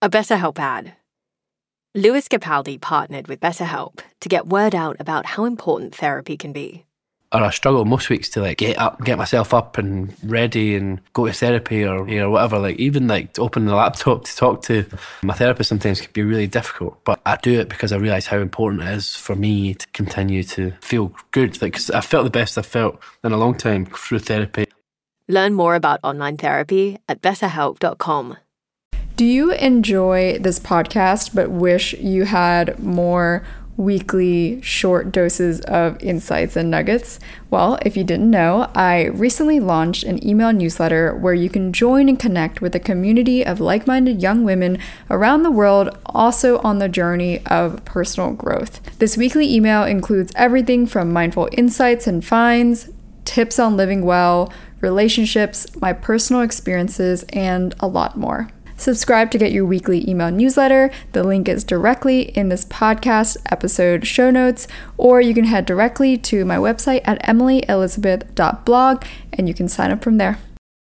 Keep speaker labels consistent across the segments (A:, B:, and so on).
A: A BetterHelp ad. Lewis Capaldi partnered with BetterHelp to get word out about how important therapy can be.
B: Or I struggle most weeks to get myself up and ready and go to therapy or whatever. Even to open the laptop to talk to my therapist sometimes can be really difficult. But I do it because I realise how important it is for me to continue to feel good. Because I felt the best I've felt in a long time through therapy.
A: Learn more about online therapy at betterhelp.com.
C: Do you enjoy this podcast but wish you had more weekly short doses of insights and nuggets? Well, if you didn't know, I recently launched an email newsletter where you can join and connect with a community of like-minded young women around the world, also on the journey of personal growth. This weekly email includes everything from mindful insights and finds, tips on living well, relationships, my personal experiences, and a lot more. Subscribe to get your weekly email newsletter. The link is directly in this podcast episode show notes, or you can head directly to my website at emilyelizabeth.blog and you can sign up from there.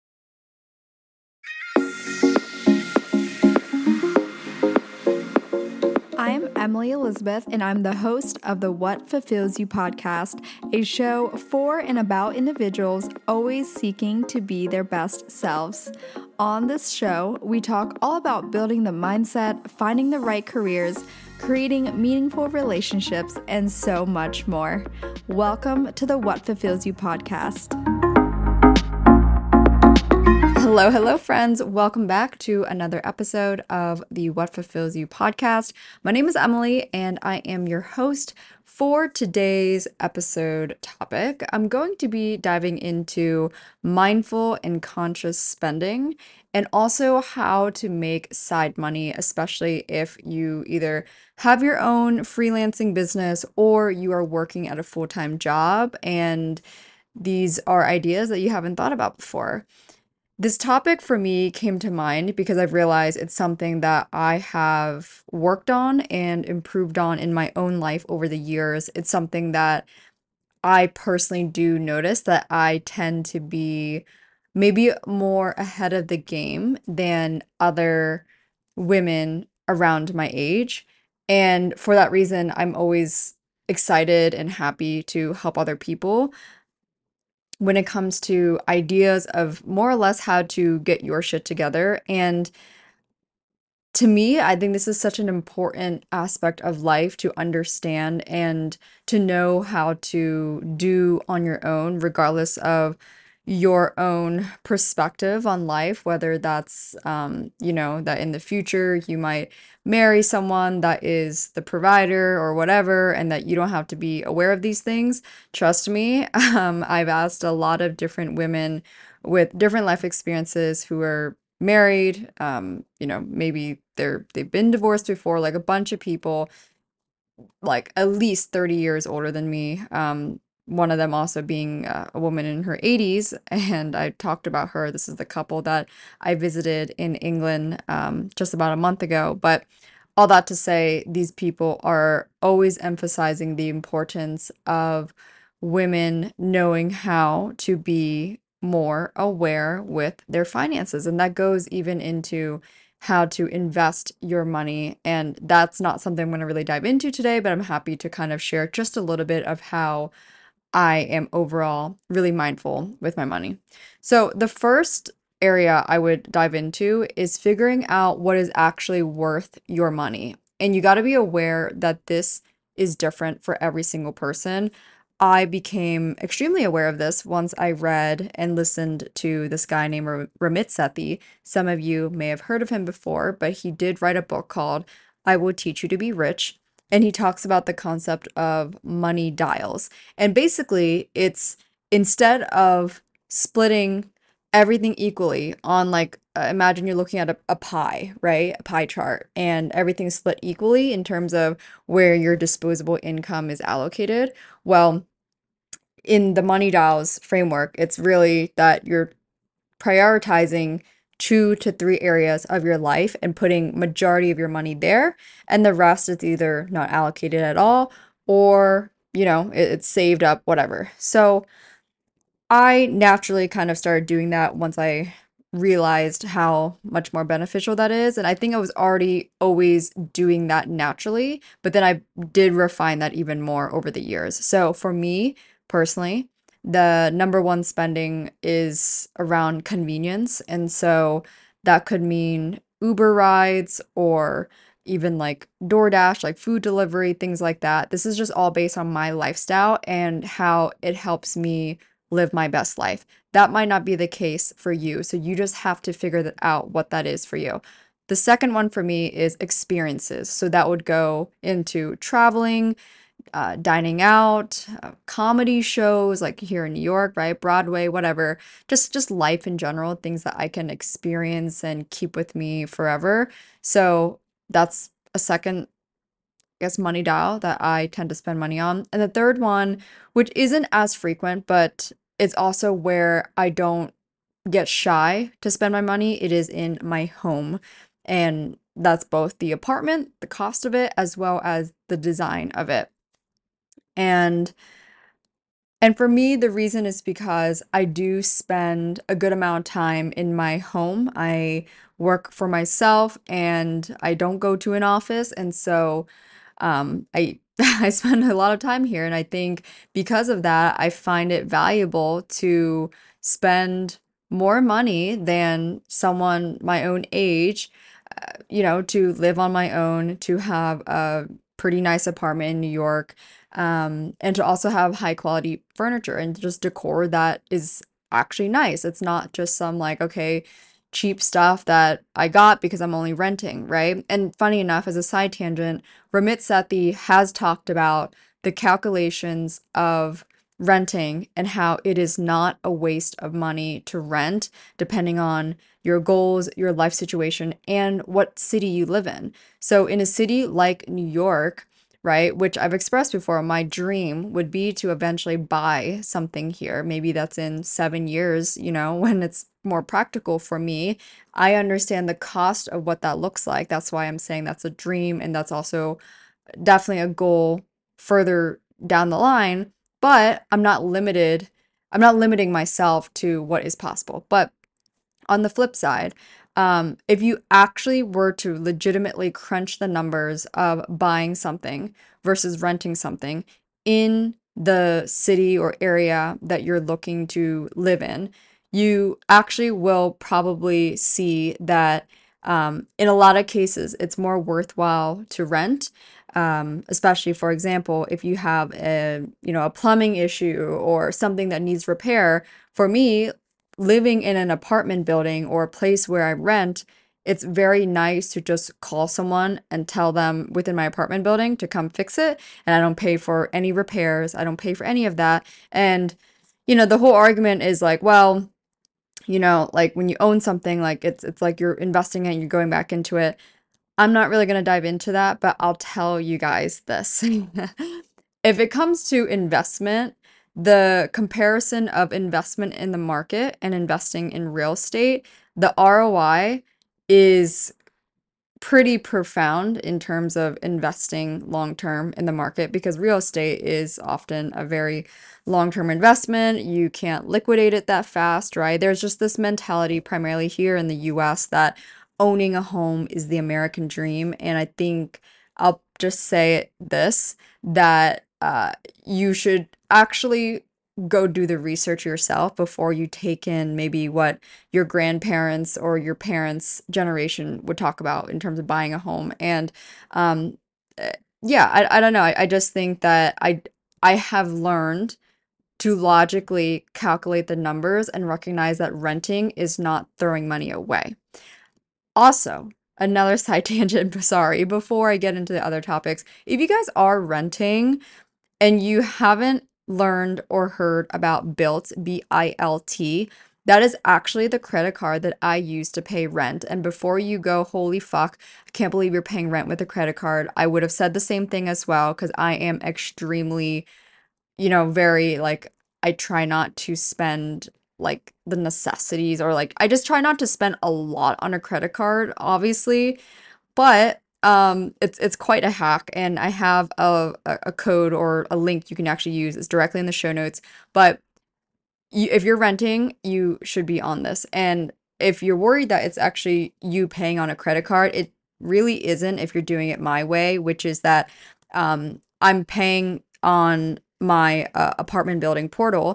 C: I'm Emily Elizabeth, and I'm the host of the What Fulfills You podcast, a show for and about individuals always seeking to be their best selves. On this show, we talk all about building the mindset, finding the right careers, creating meaningful relationships, and so much more. Welcome to the What Fulfills You podcast. Hello, friends. Welcome back to another episode of the What Fulfills You podcast. My name is Emily, and I am your host for today's episode topic. I'm going to be diving into mindful and conscious spending and also how to make side money, especially if you either have your own freelancing business or you are working at a full-time job, and these are ideas that you haven't thought about before. This topic for me came to mind because I've realized it's something that I have worked on and improved on in my own life over the years. It's something that I personally do notice that I tend to be maybe more ahead of the game than other women around my age. And for that reason, I'm always excited and happy to help other people when it comes to ideas of more or less how to get your shit together. And to me, I think this is such an important aspect of life to understand and to know how to do on your own, regardless of your own perspective on life, whether that's, that in the future you might marry someone that is the provider or whatever, and that you don't have to be aware of these things. Trust me, I've asked a lot of different women with different life experiences who are married, maybe they've been divorced before, like a bunch of people, like at least 30 years older than me. One of them also being a woman in her 80s, and I talked about her. This is the couple that I visited in England just about a month ago. But all that to say, these people are always emphasizing the importance of women knowing how to be more aware with their finances. And that goes even into how to invest your money. And that's not something I'm going to really dive into today, but I'm happy to kind of share just a little bit of how I am overall really mindful with my money. So the first area I would dive into is figuring out what is actually worth your money. And you got to be aware that this is different for every single person. I became extremely aware of this once I read and listened to this guy named Ramit Sethi. Some of you may have heard of him before, but he did write a book called I Will Teach You to Be Rich. And he talks about the concept of money dials. And basically, it's instead of splitting everything equally on imagine you're looking at a pie, right? A pie chart, and everything's split equally in terms of where your disposable income is allocated. Well, in the money dials framework, it's really that you're prioritizing 2 to 3 areas of your life and putting majority of your money there, and the rest is either not allocated at all or it's saved up, whatever. So I naturally kind of started doing that once I realized how much more beneficial that is. And I think I was already always doing that naturally, but then I did refine that even more over the years. So for me personally, the number one spending is around convenience. And so that could mean Uber rides or even like DoorDash, like food delivery, things like that. This is just all based on my lifestyle and how it helps me live my best life. That might not be the case for you. So you just have to figure that out what that is for you. The second one for me is experiences. So that would go into traveling, dining out, comedy shows like here in New York, right? Broadway, whatever. Just life in general, things that I can experience and keep with me forever. So that's a second, I guess, money dial that I tend to spend money on. And the third one, which isn't as frequent, but it's also where I don't get shy to spend my money, it is in my home. And that's both the apartment, the cost of it, as well as the design of it. And and for me, the reason is because I do spend a good amount of time in my home. I work for myself and I don't go to an office. And so I I spend a lot of time here. And I think because of that, I find it valuable to spend more money than someone my own age, to live on my own, to have a pretty nice apartment in New York, and to also have high quality furniture and just decor that is actually nice. It's not just some like, okay, cheap stuff that I got because I'm only renting, right? And funny enough, as a side tangent, Ramit Sethi has talked about the calculations of renting and how it is not a waste of money to rent, depending on your goals, your life situation, and what city you live in. So, in a city like New York, right, which I've expressed before, my dream would be to eventually buy something here. Maybe that's in 7 years, when it's more practical for me. I understand the cost of what that looks like. That's why I'm saying that's a dream, and that's also definitely a goal further down the line. But I'm not limited. I'm not limiting myself to what is possible. But on the flip side, if you actually were to legitimately crunch the numbers of buying something versus renting something in the city or area that you're looking to live in, you actually will probably see that in a lot of cases, it's more worthwhile to rent. Especially, for example, if you have a plumbing issue or something that needs repair. For me, living in an apartment building or a place where I rent, it's very nice to just call someone and tell them within my apartment building to come fix it. And I don't pay for any repairs. I don't pay for any of that. And, the whole argument is like, well, like when you own something, like it's like you're investing it and you're going back into it. I'm not really going to dive into that, but I'll tell you guys this. If it comes to investment, the comparison of investment in the market and investing in real estate, the ROI is pretty profound in terms of investing long term in the market because real estate is often a very long term investment. You can't liquidate it that fast, right? There's just this mentality, primarily here in the US, that owning a home is the American dream. And I think I'll just say this that you should actually go do the research yourself before you take in maybe what your grandparents or your parents' generation would talk about in terms of buying a home. And um, uh, yeah, I don't know. I just think that I have learned to logically calculate the numbers and recognize that renting is not throwing money away. Also, another side tangent, sorry, before I get into the other topics, if you guys are renting and you haven't learned or heard about Bilt, BILT, that is actually the credit card that I use to pay rent. And before you go, holy fuck, I can't believe you're paying rent with a credit card, I would have said the same thing as well because I am extremely, very like, I try not to spend like the necessities or like, I just try not to spend a lot on a credit card, obviously. But it's quite a hack, and I have a code or a link you can actually use. It's directly in the show notes. But if you're renting, you should be on this. And if you're worried that it's actually you paying on a credit card, it really isn't if you're doing it my way, which is that I'm paying on my apartment building portal.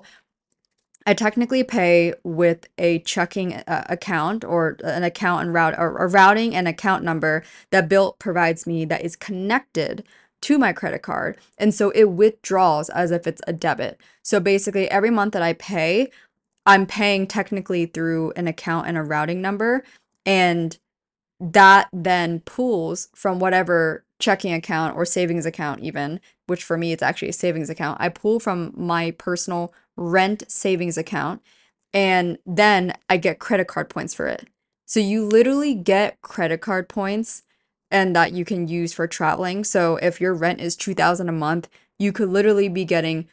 C: I technically pay with a checking account or an account and route or a routing and account number that Bilt provides me that is connected to my credit card. And so it withdraws as if it's a debit. So basically, every month that I pay, I'm paying technically through an account and a routing number. And that then pulls from whatever checking account or savings account, even, which for me, it's actually a savings account. I pull from my personal rent savings account, and then I get credit card points for it. So you literally get credit card points and that you can use for traveling. So if your rent is 2,000 a month, you could literally be getting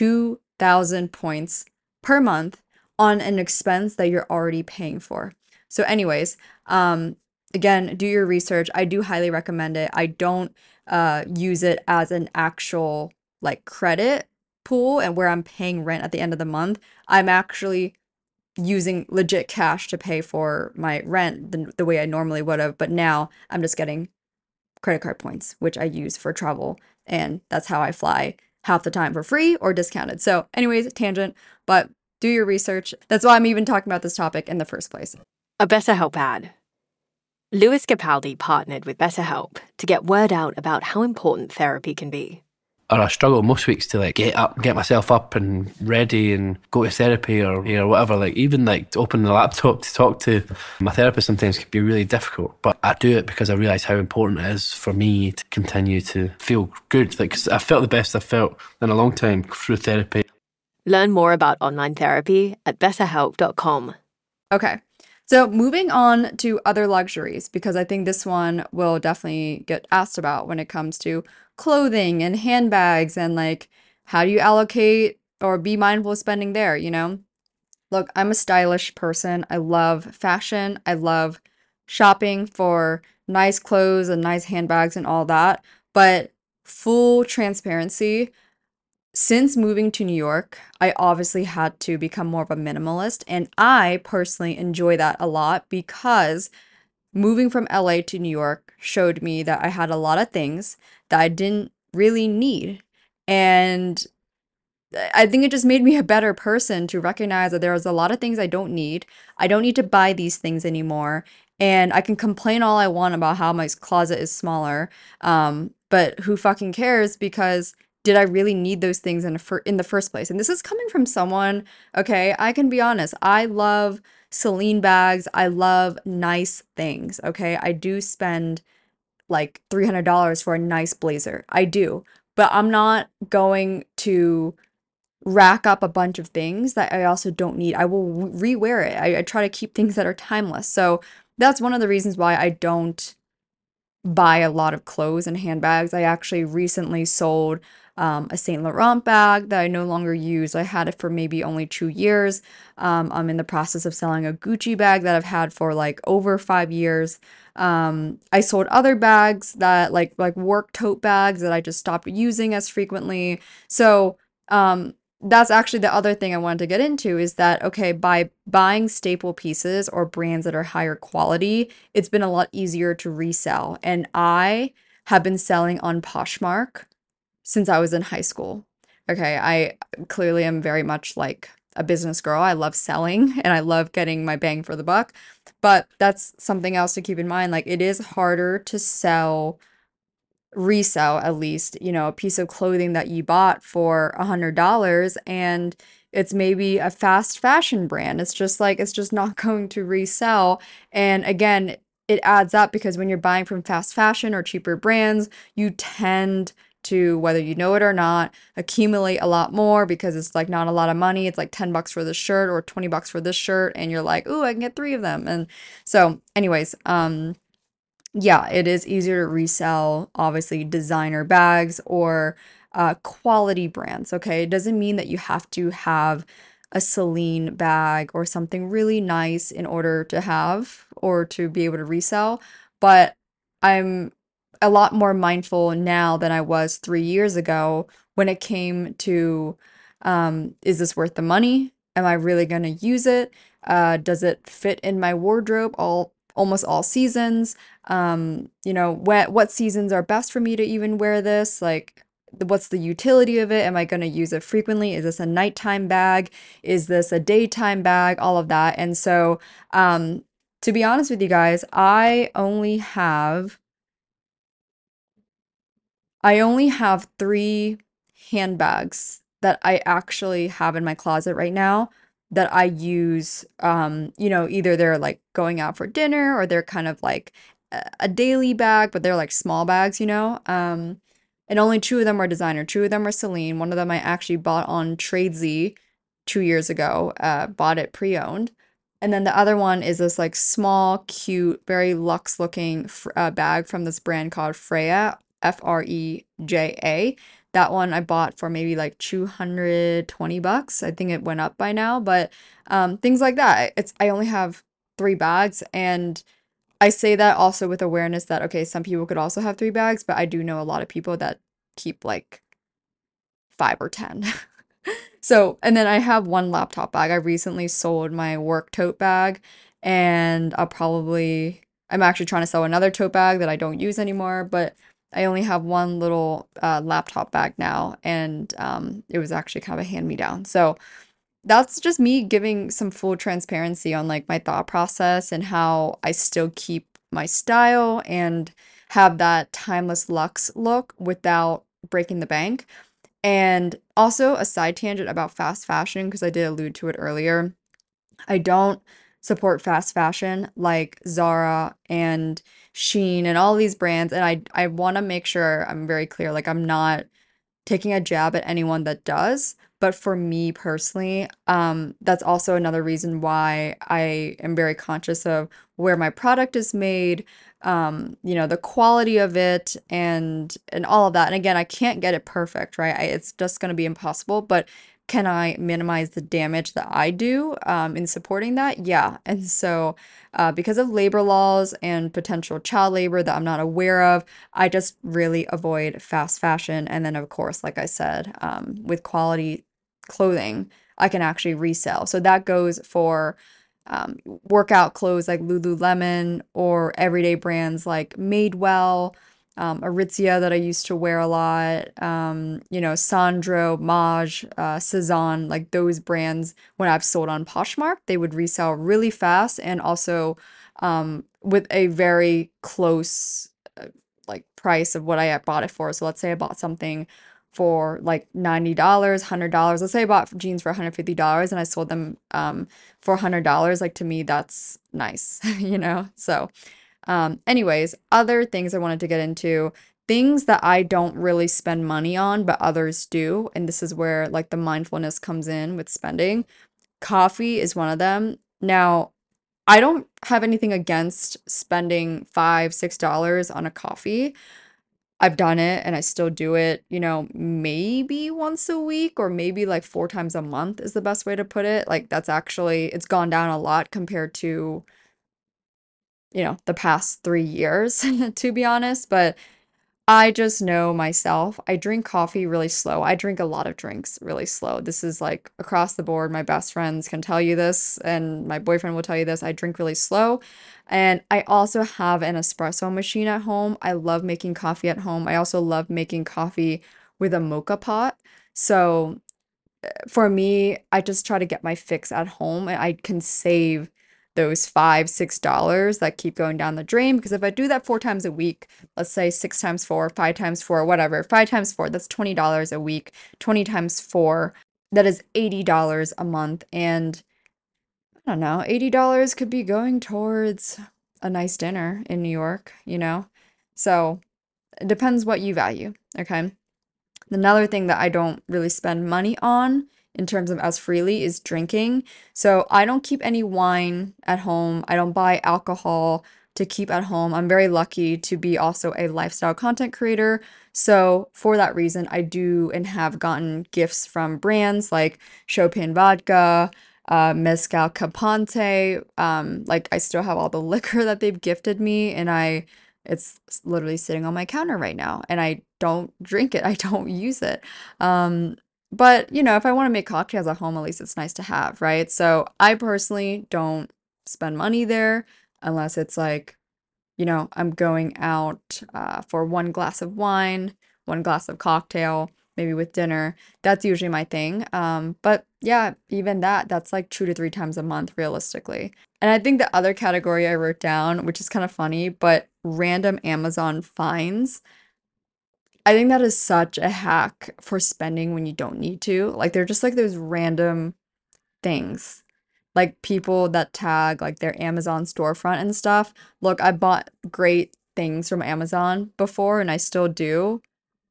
C: 2,000 points per month on an expense that you're already paying for. So anyways, again, do your research. I do highly recommend it. I don't use it as an actual like credit pool and where I'm paying rent at the end of the month. I'm actually using legit cash to pay for my rent the way I normally would have, but now I'm just getting credit card points, which I use for travel, and that's how I fly half the time for free or discounted. So anyways, tangent, but do your research. That's why I'm even talking about this topic in the first place.
A: A BetterHelp ad. Lewis Capaldi partnered with BetterHelp to get word out about how important therapy can be.
B: Or I struggle most weeks to like get myself up and ready and go to therapy or whatever. Like even like to open the laptop to talk to my therapist sometimes can be really difficult. But I do it because I realise how important it is for me to continue to feel good. Like 'cause I felt the best I've felt in a long time through therapy.
A: Learn more about online therapy at betterhelp.com.
C: Okay. So moving on to other luxuries, because I think this one will definitely get asked about when it comes to clothing and handbags and like how do you allocate or be mindful of spending there, you know? Look, I'm a stylish person. I love fashion. I love shopping for nice clothes and nice handbags and all that. But full transparency, since moving to New York, I obviously had to become more of a minimalist. And I personally enjoy that a lot because moving from LA to New York showed me that I had a lot of things that I didn't really need. And I think it just made me a better person to recognize that there was a lot of things I don't need. I don't need to buy these things anymore. And I can complain all I want about how my closet is smaller. But who fucking cares? Because did I really need those things in the first place? And this is coming from someone, okay, I can be honest. I love Celine bags. I love nice things, okay? I do spend like $300 for a nice blazer. I do. But I'm not going to rack up a bunch of things that I also don't need. I will rewear it. I try to keep things that are timeless. So that's one of the reasons why I don't buy a lot of clothes and handbags. I actually recently sold a Saint Laurent bag that I no longer use. I had it for maybe only 2 years. I'm in the process of selling a Gucci bag that I've had for like over 5 years. I sold other bags that like work tote bags that I just stopped using as frequently. So that's actually the other thing I wanted to get into is that, okay, by buying staple pieces or brands that are higher quality, it's been a lot easier to resell. And I have been selling on Poshmark since I was in high school. Okay, I clearly am very much like a business girl. I love selling and I love getting my bang for the buck. But that's something else to keep in mind. Like it is harder to resell at least, you know, a piece of clothing that you bought for $100 and it's maybe a fast fashion brand. It's just like it's just not going to resell. And again, it adds up because when you're buying from fast fashion or cheaper brands, you tend to, whether you know it or not, accumulate a lot more because it's like not a lot of money. It's like $10 for this shirt or $20 for this shirt and you're like, "Ooh, I can get 3 of them." And so anyways, yeah, it is easier to resell, obviously, designer bags or quality brands, okay? It doesn't mean that you have to have a Celine bag or something really nice in order to have or to be able to resell, but I'm a lot more mindful now than I was 3 years ago when it came to, is this worth the money? Am I really going to use it? Does it fit in my wardrobe almost all seasons? What seasons are best for me to even wear this? Like, what's the utility of it? Am I going to use it frequently? Is this a nighttime bag? Is this a daytime bag? All of that. And so, to be honest with you guys, I only have three handbags that I actually have in my closet right now that I use. Either they're like going out for dinner or they're kind of like a daily bag, but they're like small bags. And only two of them are designer. Two of them are Celine. One of them I actually bought on Tradesy 2 years ago, bought it pre-owned. And then the other one is this like small, cute, very luxe looking bag from this brand called Freya, Freja. That one I bought for maybe like 220 bucks. I think it went up by now, but things like that. I only have three bags, and I say that also with awareness that okay, some people could also have three bags, but I do know a lot of people that keep like 5 or 10. So, and then I have one laptop bag. I recently sold my work tote bag, and I'm actually trying to sell another tote bag that I don't use anymore, but I only have one little laptop bag now, and it was actually kind of a hand-me-down. So that's just me giving some full transparency on like my thought process and how I still keep my style and have that timeless luxe look without breaking the bank. And also, a side tangent about fast fashion, because I did allude to it earlier. I don't support fast fashion like Zara and Shein and all these brands. And I want to make sure I'm very clear. Like, I'm not taking a jab at anyone that does. But for me personally, that's also another reason why I am very conscious of where my product is made, the quality of it and all of that. And again, I can't get it perfect, right? It's just going to be impossible, but can I minimize the damage that I do in supporting that? Yeah. And so, because of labor laws and potential child labor that I'm not aware of, I just really avoid fast fashion. And then, of course, like I said, with quality clothing, I can actually resell. So that goes for workout clothes like Lululemon or everyday brands like Madewell, Aritzia that I used to wear a lot, Sandro, Maj, Cezanne, like those brands, when I've sold on Poshmark, they would resell really fast and also with a very close like price of what I had bought it for. So let's say I bought something for like $90, $100. Let's say I bought jeans for $150 and I sold them for $100. Like to me, that's nice, So, anyways, other things I wanted to get into, things that I don't really spend money on, but others do. And this is where like the mindfulness comes in with spending. Coffee is one of them. Now, I don't have anything against spending $5, $6 on a coffee. I've done it and I still do it, maybe once a week or maybe like 4 times a month is the best way to put it. Like it's gone down a lot compared to, the past 3 years, to be honest. But I just know myself. I drink coffee really slow. I drink a lot of drinks really slow. This is like across the board. My best friends can tell you this, and my boyfriend will tell you this. I drink really slow. And I also have an espresso machine at home. I love making coffee at home. I also love making coffee with a mocha pot. So for me, I just try to get my fix at home and I can save those $5, $6 that keep going down the drain. Because if I do that 4 times a week, let's say 6 times 4, 5 times 4, whatever, 5 times 4, that's $20 a week. 20 times 4, that is $80 a month. And I don't know, $80 could be going towards a nice dinner in New York. So it depends what you value. Okay. Another thing that I don't really spend money on in terms of as freely is drinking. So I don't keep any wine at home. I don't buy alcohol to keep at home. I'm very lucky to be also a lifestyle content creator. So for that reason, I do and have gotten gifts from brands like Chopin Vodka, Mezcal Capante. Like I still have all the liquor that they've gifted me, and it's literally sitting on my counter right now, and I don't drink it. I don't use it. But, if I want to make cocktails at home, at least it's nice to have, right? So I personally don't spend money there unless it's like, I'm going out for one glass of wine, one glass of cocktail, maybe with dinner. That's usually my thing. But yeah, even that's like 2 to 3 times a month realistically. And I think the other category I wrote down, which is kind of funny, but random Amazon finds. I think that is such a hack for spending when you don't need to. Like they're just like those random things. Like people that tag like their Amazon storefront and stuff. Look, I bought great things from Amazon before and I still do,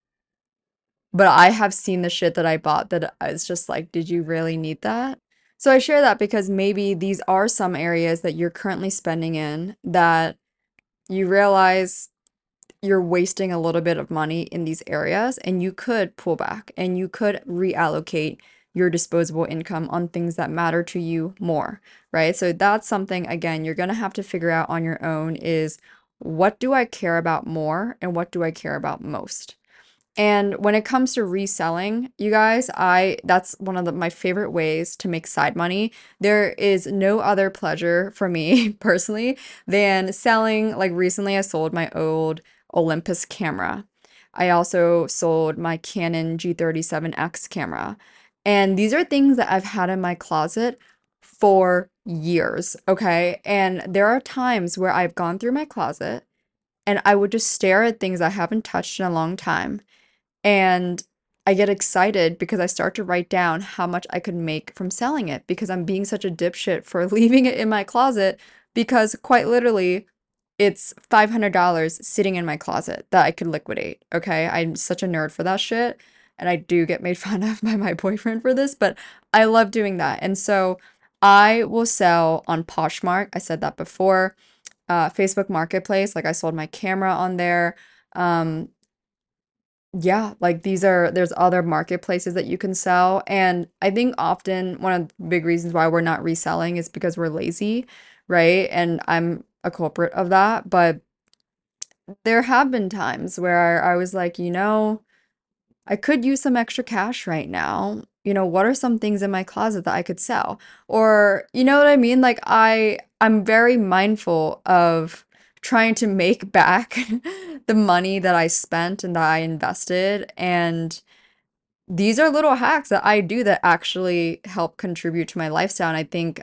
C: but I have seen the shit that I bought that it's just like, did you really need that? So I share that because maybe these are some areas that you're currently spending in that you realize you're wasting a little bit of money in these areas and you could pull back and you could reallocate your disposable income on things that matter to you more, right? So that's something again you're going to have to figure out on your own is what do I care about more and what do I care about most? And when it comes to reselling, you guys, that's one of my favorite ways to make side money. There is no other pleasure for me personally than selling. Like recently, I sold my old Olympus camera. I also sold my Canon G37X camera. And these are things that I've had in my closet for years, okay? And there are times where I've gone through my closet and I would just stare at things I haven't touched in a long time and I get excited because I start to write down how much I could make from selling it because I'm being such a dipshit for leaving it in my closet because quite literally it's $500 sitting in my closet that I could liquidate. Okay. I'm such a nerd for that shit. And I do get made fun of by my boyfriend for this, but I love doing that. And so I will sell on Poshmark. I said that before. Facebook Marketplace, like I sold my camera on there. Um, yeah, like there's other marketplaces that you can sell. And I think often one of the big reasons why we're not reselling is because we're lazy, right? And I'm a culprit of that. But there have been times where I was like, I could use some extra cash right now. What are some things in my closet that I could sell? Or, you know what I mean? Like I'm very mindful of trying to make back the money that I spent and that I invested. And these are little hacks that I do that actually help contribute to my lifestyle. And I think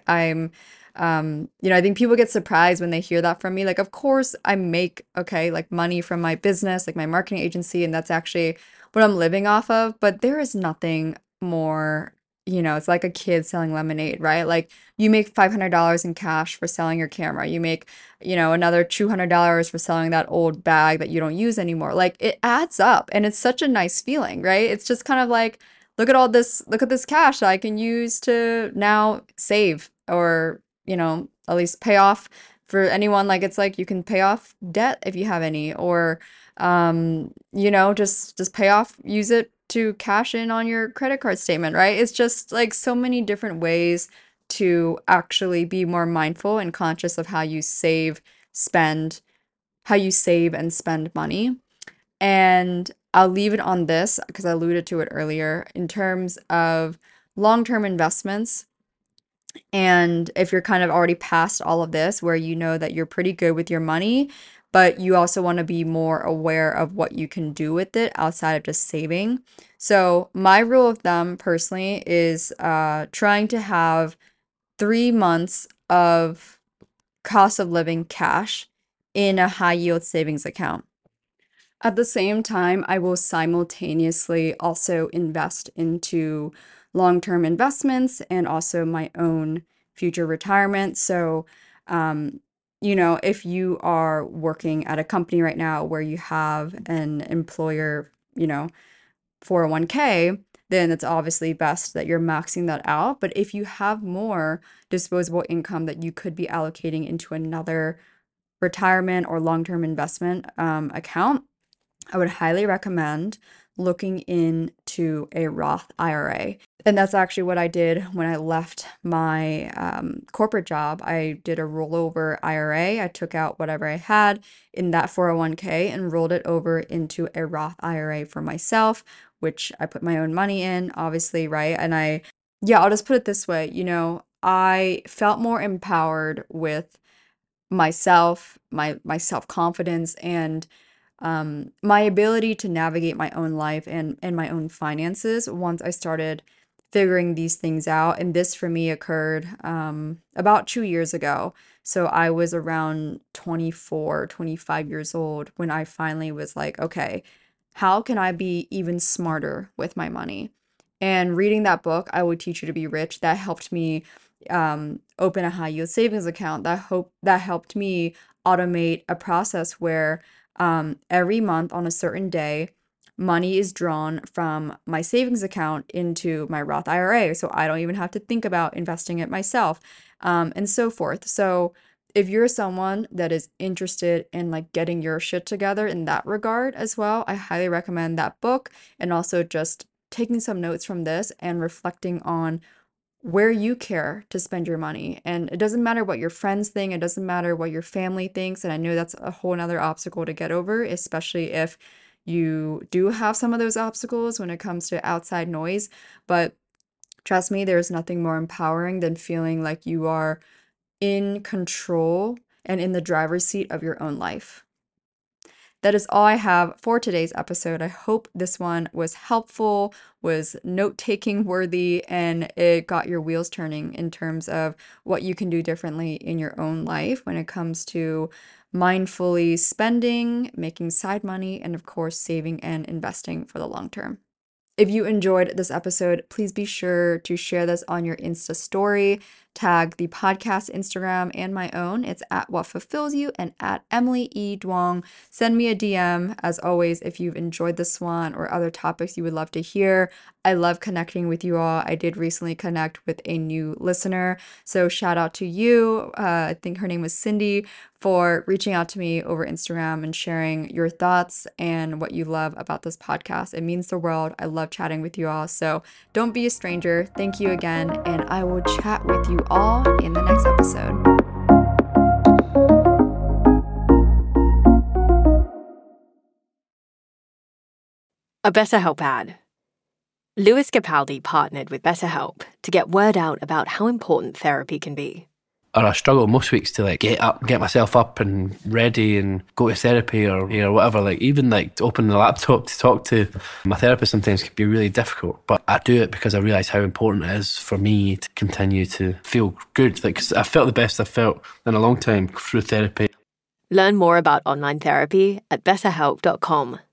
C: I think people get surprised when they hear that from me. Like, of course, I make, okay, like money from my business, like my marketing agency, and that's actually what I'm living off of. But there is nothing more, it's like a kid selling lemonade, right? Like, you make $500 in cash for selling your camera. You make, another $200 for selling that old bag that you don't use anymore. Like it adds up and it's such a nice feeling, right? It's just kind of like, look at this cash that I can use to now save or, at least pay off for anyone. Like it's like you can pay off debt if you have any, or, just pay off, use it to cash in on your credit card statement, right? It's just like so many different ways to actually be more mindful and conscious of spend, how you save and spend money. And I'll leave it on this because I alluded to it earlier in terms of long-term investments. And if you're kind of already past all of this, where you know that you're pretty good with your money, but you also want to be more aware of what you can do with it outside of just saving. So, my rule of thumb personally is trying to have 3 months of cost of living cash in a high yield savings account. At the same time, I will simultaneously also invest into long-term investments and also my own future retirement. So, um, if you are working at a company right now where you have an employer, 401k, then it's obviously best that you're maxing that out. But if you have more disposable income that you could be allocating into another retirement or long-term investment account, I would highly recommend looking into a Roth IRA. And that's actually what I did when I left my corporate job. I did a rollover IRA. I took out whatever I had in that 401k and rolled it over into a Roth IRA for myself, which I put my own money in, obviously, right? And I'll just put it this way, I felt more empowered with myself, my self-confidence, and my ability to navigate my own life and my own finances once I started figuring these things out. And this for me occurred about 2 years ago. So I was around 24, 25 years old when I finally was like, okay, how can I be even smarter with my money? And reading that book, I Would Teach You to Be Rich, that helped me open a high yield savings account. That helped me automate a process where every month on a certain day, money is drawn from my savings account into my Roth IRA. So I don't even have to think about investing it myself, and so forth. So if you're someone that is interested in like getting your shit together in that regard as well, I highly recommend that book, and also just taking some notes from this and reflecting on where you care to spend your money. And it doesn't matter what your friends think, it doesn't matter what your family thinks. And I know that's a whole nother obstacle to get over, especially if you do have some of those obstacles when it comes to outside noise. But trust me, there's nothing more empowering than feeling like you are in control and in the driver's seat of your own life. That is all I have for today's episode. I hope this one was helpful, was note-taking worthy, and it got your wheels turning in terms of what you can do differently in your own life when it comes to mindfully spending, making side money, and of course, saving and investing for the long term. If you enjoyed this episode, please be sure to share this on your Insta story, tag the podcast Instagram and my own. It's at What Fulfills You and at Emily E. Duong. Send me a DM, as always, if you've enjoyed this one or other topics you would love to hear. I love connecting with you all. I did recently connect with a new listener, so shout out to you. I think her name was Cindy, for reaching out to me over Instagram and sharing your thoughts and what you love about this podcast. It means the world. I love chatting with you all. So don't be a stranger. Thank you again. And I will chat with you all in the next episode.
A: A BetterHelp ad. Lewis Capaldi partnered with BetterHelp to get word out about how important therapy can be.
B: Or I struggle most weeks to like get myself up and ready and go to therapy or whatever. Like even like opening the laptop to talk to my therapist sometimes can be really difficult. But I do it because I realise how important it is for me to continue to feel good. Like 'cause I felt the best I've felt in a long time through therapy.
A: Learn more about online therapy at betterhelp.com.